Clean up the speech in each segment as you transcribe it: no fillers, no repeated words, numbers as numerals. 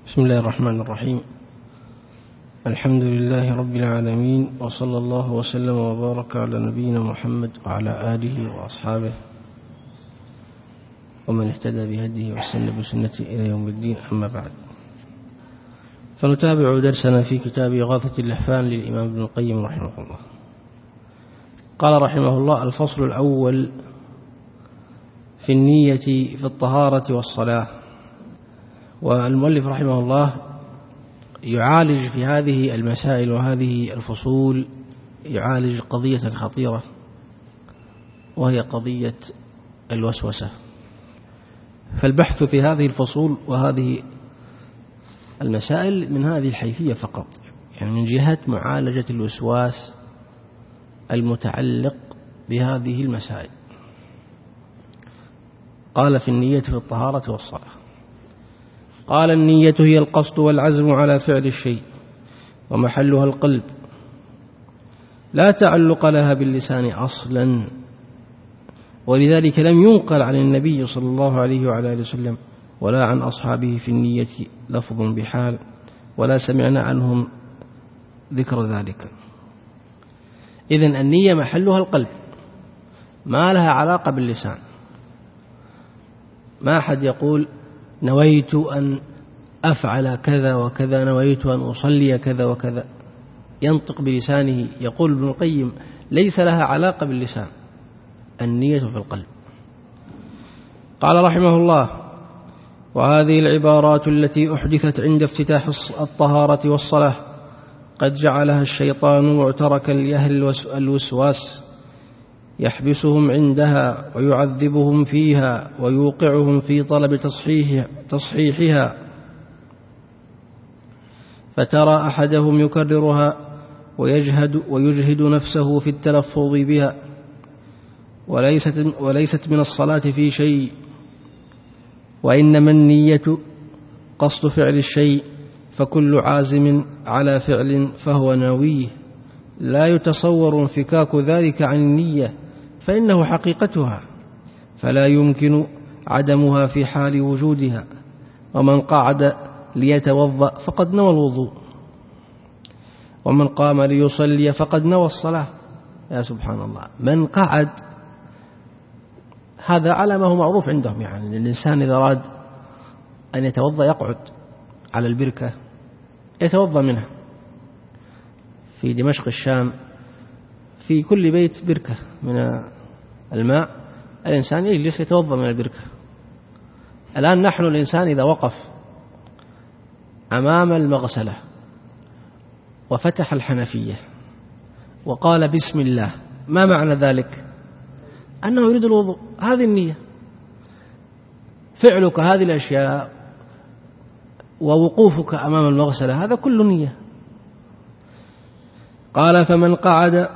بسم الله الرحمن الرحيم. الحمد لله رب العالمين، وصلى الله وسلم وبارك على نبينا محمد وعلى آله وأصحابه ومن اهتدى بهديه واستنى بسنته إلى يوم الدين، أما بعد، فنتابع درسنا في كتاب إغاثة اللهفان للإمام ابن القيم رحمه الله. قال رحمه الله: الفصل الأول في النية في الطهارة والصلاة. والمؤلف رحمه الله يعالج في هذه المسائل وهذه الفصول يعالج قضية خطيرة، وهي قضية الوسوسة. فالبحث في هذه الفصول وهذه المسائل من هذه الحيثية فقط، يعني من جهة معالجة الوسواس المتعلق بهذه المسائل. قال: في النية في الطهارة والصلاة. قال: النية هي القصد والعزم على فعل الشيء، ومحلها القلب، لا تعلق لها باللسان أصلا، ولذلك لم ينقل عن النبي صلى الله عليه وعلى آله وسلم ولا عن أصحابه في النية لفظ بحال، ولا سمعنا عنهم ذكر ذلك. إذن النية محلها القلب، ما لها علاقة باللسان. ما أحد يقول نويت أن أفعل كذا وكذا، نويت أن أصلي كذا وكذا، ينطق بلسانه. يقول ابن القيم: ليس لها علاقة باللسان، النية في القلب. قال رحمه الله: وهذه العبارات التي أحدثت عند افتتاح الطهارة والصلاة قد جعلها الشيطان معتركا لأهل الوسواس، يحبسهم عندها ويعذبهم فيها ويوقعهم في طلب تصحيحها، فترى أحدهم يكررها ويجهد نفسه في التلفظ بها، وليست من الصلاة في شيء، وإنما النية قصد فعل الشيء، فكل عازم على فعل فهو ناويه، لا يتصور انفكاك ذلك عن النية، فإنه حقيقتها، فلا يمكن عدمها في حال وجودها. ومن قعد ليتوضأ فقد نوى الوضوء، ومن قام ليصلي فقد نوى الصلاة. يا سبحان الله، من قعد، هذا على ما هو معروف عندهم، يعني الإنسان إذا أراد أن يتوضأ يقعد على البركة يتوضأ منها. في دمشق الشام في كل بيت بركة من الماء، الإنسان يجلس يتوضأ من البركة. الآن نحن الإنسان إذا وقف أمام المغسلة وفتح الحنفية وقال بسم الله، ما معنى ذلك؟ أنه يريد الوضوء. هذه النية. فعلك هذه الأشياء ووقوفك أمام المغسلة هذا كله نية. قال: فمن قعد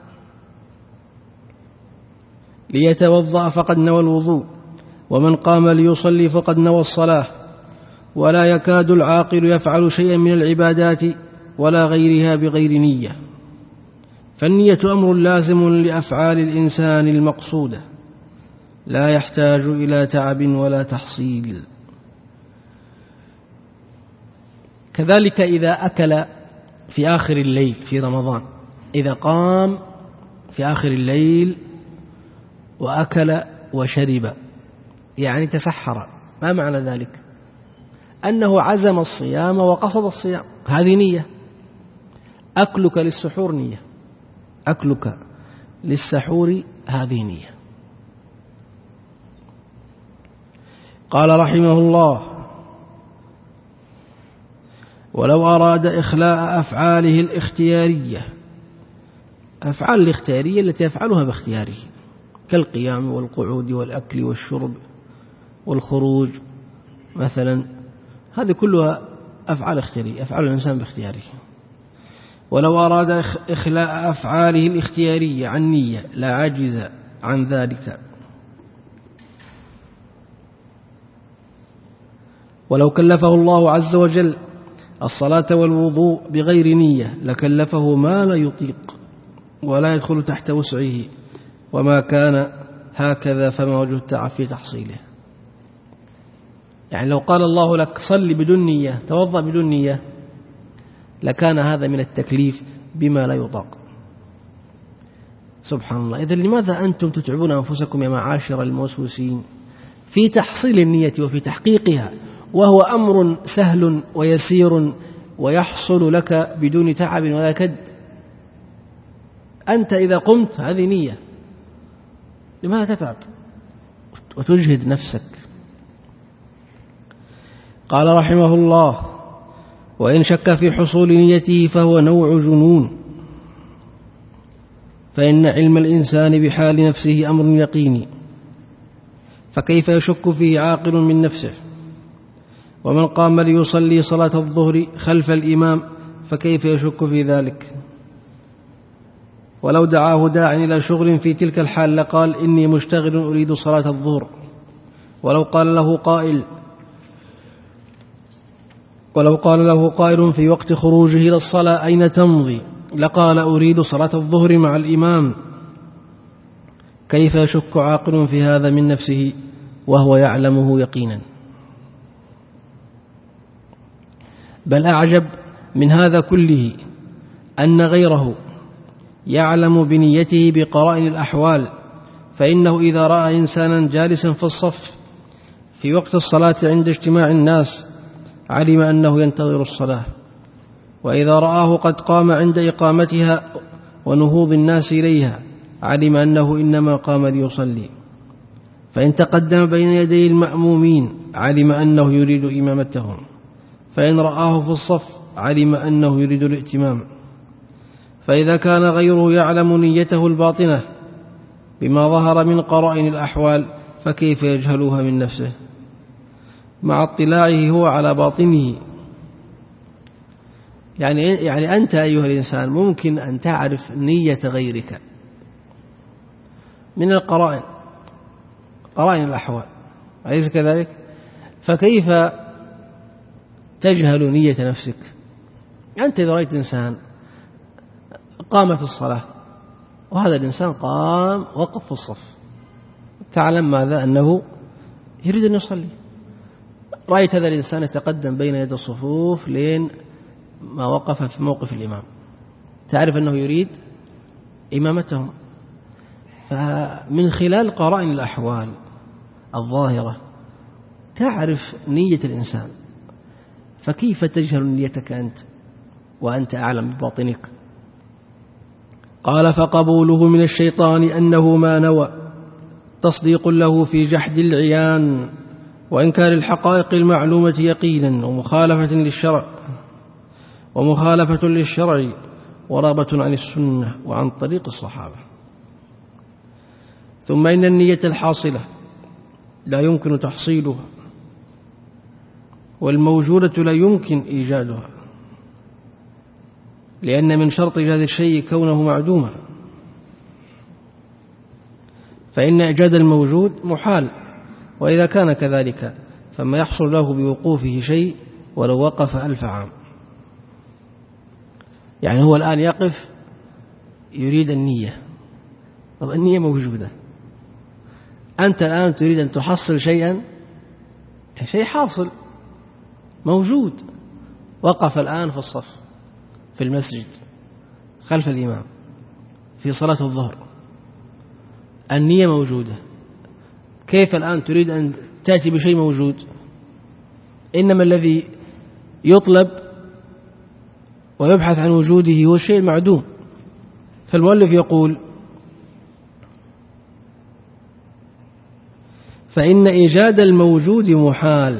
ليتوضأ فقد نوى الوضوء، ومن قام ليصلي فقد نوى الصلاة، ولا يكاد العاقل يفعل شيئا من العبادات ولا غيرها بغير نية، فالنية أمر لازم لأفعال الإنسان المقصودة، لا يحتاج إلى تعب ولا تحصيل. كذلك إذا أكل في آخر الليل في رمضان، إذا قام في آخر الليل وأكل وشرب، يعني تسحر، ما معنى ذلك؟ أنه عزم الصيام وقصد الصيام، هذه نية. أكلك للسحور نية، أكلك للسحور هذه نية. قال رحمه الله: ولو أراد إخلاء أفعاله الاختيارية، أفعال الاختيارية التي يفعلها باختياره، كالقيام والقعود والأكل والشرب والخروج مثلا، هذه كلها أفعال اختيارية، أفعال الإنسان باختياره. ولو أراد إخلاء أفعاله الاختيارية عن نية لا عجز عن ذلك. ولو كلفه الله عز وجل الصلاة والوضوء بغير نية لكلفه ما لا يطيق ولا يدخل تحت وسعه، وما كان هكذا فما وجه التعب في تحصيله. يعني لو قال الله لك صل بدون نية، توضأ بدون نية، لكان هذا من التكليف بما لا يطاق. سبحان الله. إذن لماذا أنتم تتعبون أنفسكم يا معاشر الموسوسين في تحصيل النية وفي تحقيقها، وهو أمر سهل ويسير ويحصل لك بدون تعب ولا كد؟ أنت إذا قمت هذه نية، لماذا تتعب وتجهد نفسك؟ قال رحمه الله: وإن شك في حصول نيته فهو نوع جنون، فإن علم الإنسان بحال نفسه أمر يقيني، فكيف يشك فيه عاقل من نفسه؟ ومن قام ليصلي صلاة الظهر خلف الإمام فكيف يشك في ذلك؟ ولو دعاه داع إلى شغل في تلك الحال لقال إني مشتغل أريد صلاة الظهر. ولو قال له قائل في وقت خروجه إلى الصلاة أين تمضي؟ لقال أريد صلاة الظهر مع الإمام. كيف يشك عاقل في هذا من نفسه وهو يعلمه يقينا؟ بل أعجب من هذا كله أن غيره يعلم بنيته بقرائن الأحوال، فإنه إذا رأى إنسانا جالسا في الصف في وقت الصلاة عند اجتماع الناس علم أنه ينتظر الصلاة، وإذا رآه قد قام عند إقامتها ونهوض الناس إليها علم أنه إنما قام ليصلي، فإن تقدم بين يدي المأمومين علم أنه يريد إمامتهم، فإن رآه في الصف علم أنه يريد الائتمام. فإذا كان غيره يعلم نيته الباطنة بما ظهر من قرائن الأحوال فكيف يجهلها من نفسه مع اطلاعه هو على باطنه؟ يعني أنت أيها الإنسان ممكن أن تعرف نية غيرك من القرائن، قرائن الأحوال، أليس كذلك؟ فكيف تجهل نية نفسك؟ أنت إذا رأيت إنسان قامت الصلاة وهذا الإنسان قام وقف في الصف، تعلم ماذا؟ أنه يريد أن يصلي. رأيت هذا الإنسان يتقدم بين يد الصفوف لين ما وقف في موقف الإمام، تعرف أنه يريد إمامتهم. فمن خلال قرائن الأحوال الظاهرة تعرف نية الإنسان، فكيف تجهل نيتك أنت وأنت أعلم بباطنك؟ قال: فقبوله من الشيطان أنه ما نوى تصديق له في جحد العيان وإنكار الحقائق المعلومة يقينا ومخالفة للشرع ورغبة عن السنة وعن طريق الصحابة. ثم إن النية الحاصلة لا يمكن تحصيلها، والموجودة لا يمكن إيجادها، لأن من شرط إيجاد الشيء كونه معدوما، فإن إيجاد الموجود محال، وإذا كان كذلك فما يحصل له بوقوفه شيء ولو وقف 1000 عام. يعني هو الآن يقف يريد النية، طب النية موجودة، أنت الآن تريد أن تحصل شيئا، شيء حاصل موجود، وقف الآن في الصف في المسجد خلف الإمام في صلاة الظهر، النية موجودة، كيف الآن تريد أن تأتي بشيء موجود؟ إنما الذي يطلب ويبحث عن وجوده هو الشيء المعدوم. فالمؤلف يقول: فإن إيجاد الموجود محال.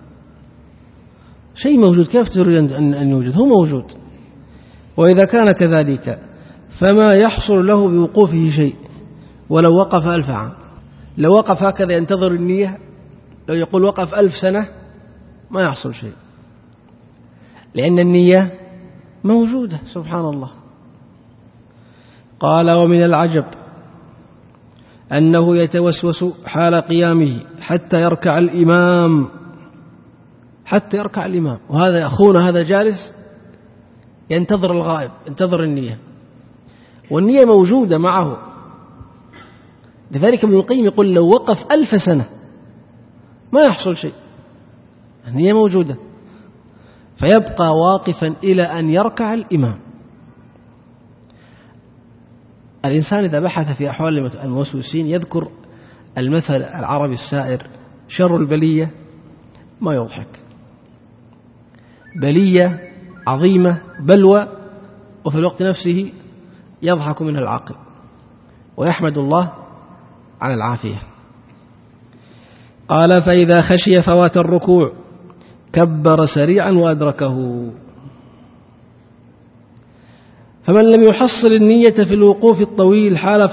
شيء موجود كيف تريد أن يوجد؟ هو موجود، وإذا كان كذلك فما يحصل له بوقوفه شيء ولو وقف 1000 عام. لو وقف هكذا ينتظر النية، لو يقول وقف 1000 سنة ما يحصل شيء، لأن النية موجودة. سبحان الله. قال: ومن العجب أنه يتوسوس حال قيامه حتى يركع الإمام، وهذا أخونا هذا جالس ينتظر الغائب، ينتظر النية، والنية موجودة معه. لذلك ابن القيم يقول: لو وقف 1000 سنة ما يحصل شيء، النية موجودة، فيبقى واقفا إلى أن يركع الإمام. الإنسان إذا بحث في أحوال الموسوسين يذكر المثل العربي السائر: شر البلية ما يضحك. بلية عظيمة، بلوى، وفي الوقت نفسه يضحك منها العاقل ويحمد الله على العافية. قال: فإذا خشي فوات الركوع كبر سريعا وأدركه. فمن لم يحصل النية في الوقوف الطويل حال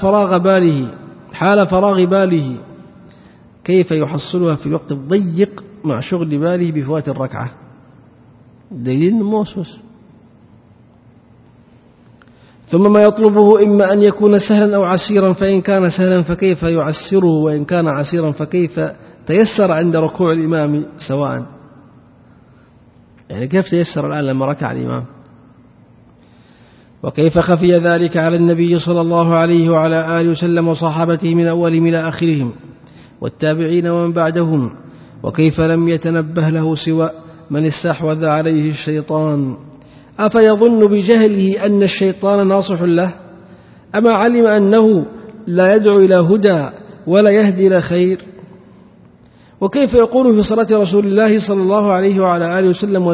فراغ باله كيف يحصلها في الوقت الضيق مع شغل باله بفوات الركعة؟ دليل موسوس. ثم ما يطلبه إما أن يكون سهلا أو عسيرا، فإن كان سهلا فكيف يعسره، وإن كان عسيرا فكيف تيسر عند ركوع الإمام سواء. يعني كيف تيسر الآن لما ركع الإمام؟ وكيف خفي ذلك على النبي صلى الله عليه وعلى آله وسلم وصحابته من أولهم إلى آخرهم والتابعين ومن بعدهم، وكيف لم يتنبه له سوى من استحوذ عليه الشيطان. أفيظن بجهله أن الشيطان ناصح له؟ أما علم أنه لا يدعو إلى هدى ولا يهدي إلى خير؟ وكيف يقول في صلاة رسول الله صلى الله عليه وعلى آله وسلم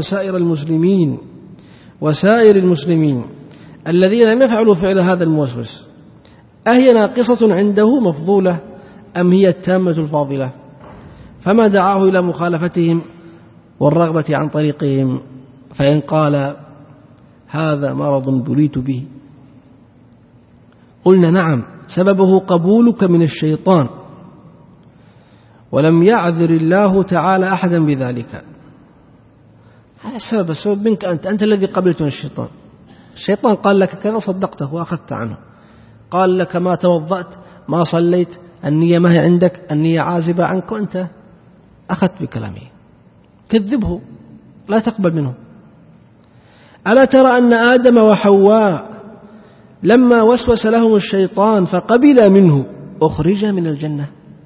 وسائر المسلمين الذين لم يفعلوا فعل هذا الموسوس، أهي ناقصة عنده مفضولة أم هي التامة الفاضلة؟ فما دعاه إلى مخالفتهم والرغبة عن طريقهم؟ فإن قال: هذا مرض بليت به، قلنا: نعم، سببه قبولك من الشيطان، ولم يعذر الله تعالى أحدا بذلك. هذا السبب منك أنت الذي قبلت من الشيطان. الشيطان قال لك كذا صدقته وأخذت عنه، قال لك ما توضأت ما صليت، النية ما هي عندك، النية عازبة عنك، وأنت أخذت بكلامه. كذبه، لا تقبل منه. ألا ترى أن آدم وحواء لما وسوس لهم الشيطان فقبل منه أخرج من الجنة،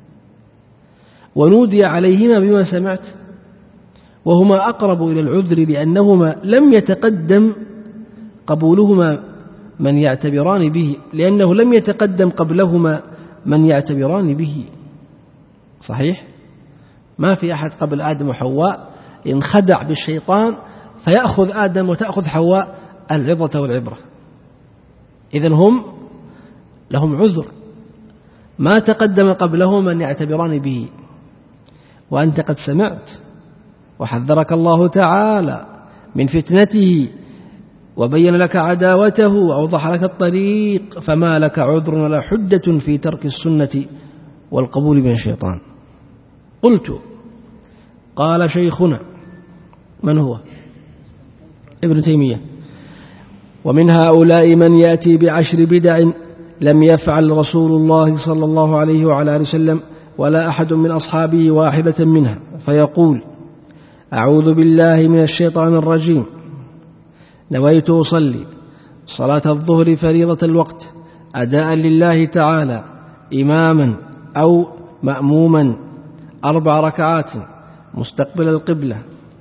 ونودي عليهما بما سمعت، وهما أقرب إلى العذر لأنهما لم يتقدم قبولهما من يعتبران به، لأنه لم يتقدم قبلهما من يعتبران به. صحيح؟ ما في أحد قبل آدم وحواء انخدع بالشيطان فيأخذ آدم وتأخذ حواء العظة والعبرة. إذن هم لهم عذر، ما تقدم قبلهم من يعتبران به. وأنت قد سمعت وحذرك الله تعالى من فتنته وبين لك عداوته وأوضح لك الطريق، فما لك عذر ولا حجة في ترك السنة والقبول من الشيطان. قلت: قال شيخنا، من هو؟ ابن تيمية: ومن هؤلاء من يأتي بعشر بدع لم يفعل رسول الله صلى الله عليه وعلى آله وسلم ولا أحد من أصحابه واحدة منها، فيقول: أعوذ بالله من الشيطان الرجيم، نويت أصلي صلاة الظهر فريضة الوقت أداء لله تعالى إماما أو مأموما 4 ركعات مستقبل القبلة.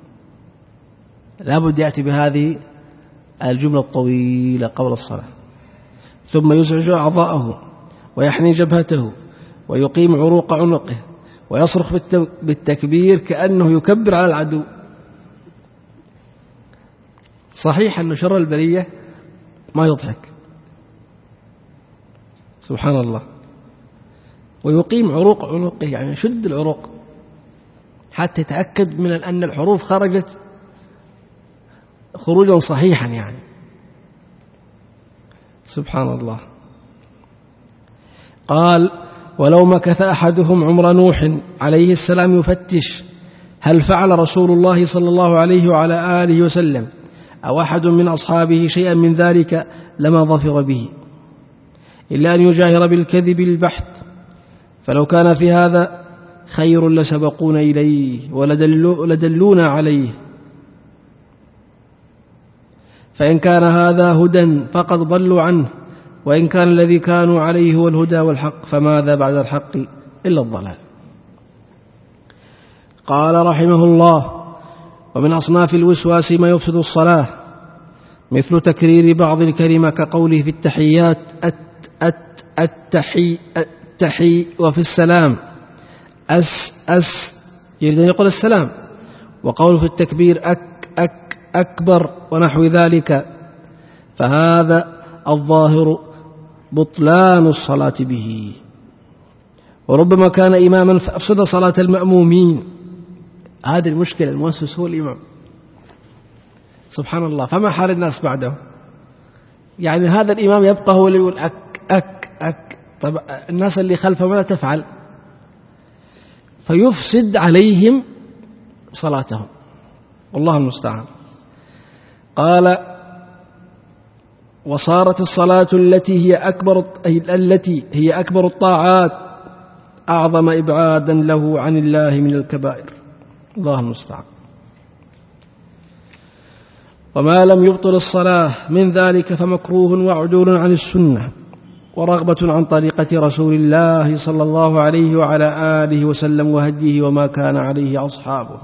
لا بد يأتي بهذه الجملة الطويلة قبل الصلاة، ثم يزعج أعضاءه ويحني جبهته ويقيم عروق عنقه ويصرخ بالتكبير كأنه يكبر على العدو. صحيح أن شر البرية ما يضحك، سبحان الله، ويقيم عروق عنقه، يعني يشد العروق حتى يتأكد من أن الحروف خرجت خروجا صحيحا، يعني سبحان الله. قال: ولو مكث أحدهم عمر نوح عليه السلام يفتش هل فعل رسول الله صلى الله عليه وعلى آله وسلم أو أحد من أصحابه شيئا من ذلك لما ظفر به، إلا أن يجاهر بالكذب البحت، فلو كان في هذا خير لسبقونا إليه ولدلونا عليه، فإن كان هذا هدى فقد ضلوا عنه، وإن كان الذي كانوا عليه هو الهدى والحق فماذا بعد الحق إلا الضلال. قال رحمه الله: ومن أصناف الوسواس ما يفسد الصلاة، مثل تكرير بعض الكلمة كقوله في التحيات التحي، وفي السلام يريد أن يقول السلام، وقوله في التكبير أكبر ونحو ذلك، فهذا الظاهر بطلان الصلاة به. وربما كان إماما فأفسد صلاة المأمومين. هذه المشكلة، المؤسس هو الإمام سبحان الله، فما حال الناس بعده؟ يعني هذا الإمام يبقى هو اللي يقول أك. طب الناس اللي خلفه ماذا تفعل؟ فيفسد عليهم صلاتهم، والله المستعان. قال: وصارت الصلاة التي هي أكبر الطاعات أعظم إبعادا له عن الله من الكبائر، الله المستعان. وما لم يبطل الصلاة من ذلك فمكروه وعدول عن السنة، ورغبة عن طريقة رسول الله صلى الله عليه وعلى آله وسلم وهديه وما كان عليه أصحابه.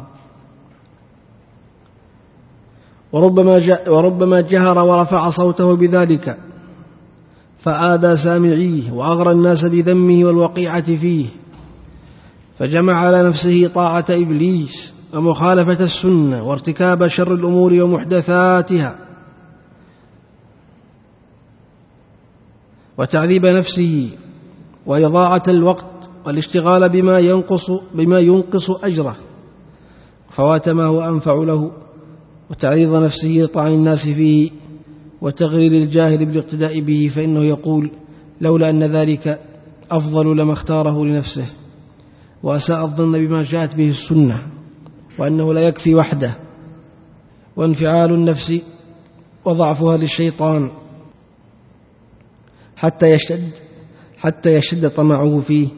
وربما جهر ورفع صوته بذلك فآذى سامعيه وأغرى الناس بذمه والوقيعة فيه، فجمع على نفسه طاعة إبليس ومخالفة السنة وارتكاب شر الأمور ومحدثاتها وتعذيب نفسه وإضاعة الوقت والاشتغال بما ينقص أجره، فوات ما هو أنفع له، وتعريض نفسه لطعن الناس فيه وتغرير الجاهل بالاقتداء به، فإنه يقول: لولا أن ذلك أفضل لما اختاره لنفسه، وأساء الظن بما جاءت به السنة، وأنه لا يكفي وحده، وانفعال النفس وضعفها للشيطان حتى يشتد طمعه فيه،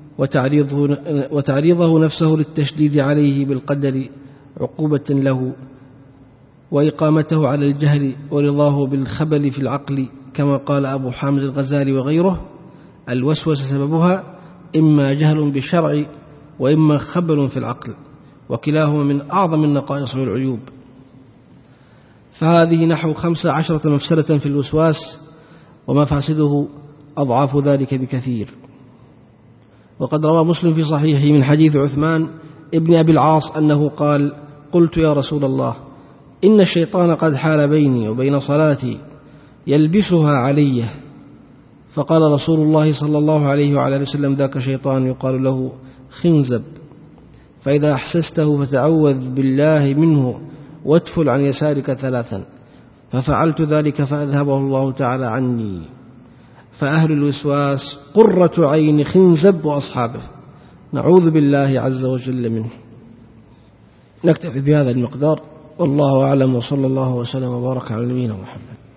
وتعريضه نفسه للتشديد عليه بالقدر عقوبة له، وإقامته على الجهل ورضاه بالخبل في العقل، كما قال أبو حامد الغزالي وغيره: الوسوسة سببها إما جهل بالشرع وإما خبل في العقل، وكلاهما من أعظم النقائص والعيوب. فهذه نحو 15 مفسدة في الوسواس، ومفاسده أضعاف ذلك بكثير. وقد روى مسلم في صحيحه من حديث عثمان ابن أبي العاص أنه قال: قلت يا رسول الله، إن الشيطان قد حال بيني وبين صلاتي يلبسها علي. فقال رسول الله صلى الله عليه وعلى آله وسلم: ذاك شيطان يقال له خنزب، فإذا أحسسته فتعوذ بالله منه وادفل عن يسارك 3. ففعلت ذلك فأذهبه الله تعالى عني. فأهل الوسواس قرة عين خنزب وأصحابه، نعوذ بالله عز وجل منه. نكتفي بهذا المقدار، والله أعلم، وصلى الله وسلم وبارك على نبينا محمد.